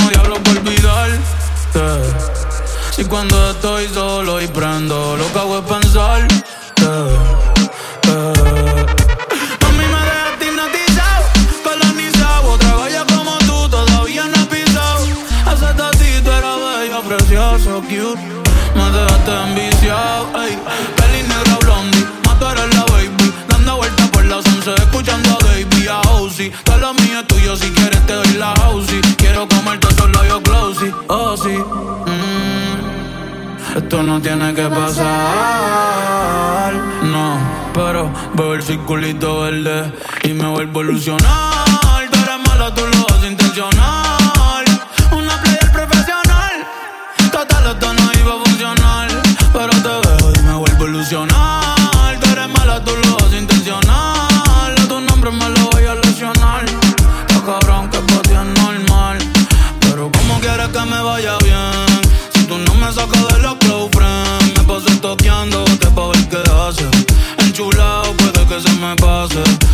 diablo por olvidarte. Si cuando estoy solo y prendo, lo que hago es pensarte. Mami, me dejaste hipnotizado, colonizado. Otra bella como tú todavía no he pisado. Hace tatito era bello, precioso, cute. Me dejaste enviciado, ey. Peli negra blondie, más tú eres la baby. Dando vueltas por las 11, escuchando a Baby, a Ozzy. Todo lo mío es tuyo, si quieres te doy la housey. Quiero comerte solo yo closey, oh sí. Esto no tiene que pasar, no. Pero veo el circulito verde y me vuelvo a ilusionar. Tú eres mala, tú lo haces intencional. Una player profesional. Total, esto no iba a funcionar, pero te veo y me vuelvo a ilusionar. Tú eres mala, tú lo haces intencional. A tu nombre me lo voy a lesionar. Está cabrón que para ti es normal, pero ¿cómo quieres que me vaya bien? Si tú no me sacas de los close friends, me paso toqueándote pa' ver qué haces. Enchulado puede que se me pase.